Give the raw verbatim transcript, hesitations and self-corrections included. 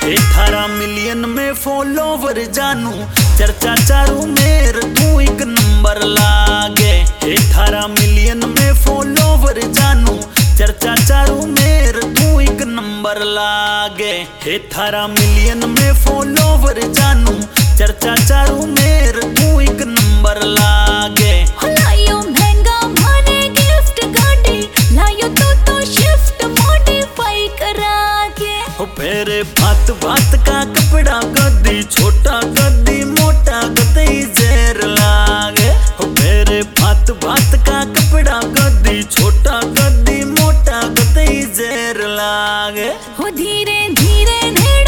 अठारह मिलियन में फॉलोवर जानू, चर्चा चारू मेर तू एक नंबर लागे। अठारह मिलियन में फॉलोवर जानू, चर्चा चारू मेर तू एक नंबर लागे। अठारह मिलियन में फॉलोवर जानू, चर्चा चारू मेर तू एक नंबर लागे। लायो महंगा माने गिफ्ट गाड़ी, लायो तो तो शिफ्ट मॉडिफाई करा के। ओ फेरे बात बात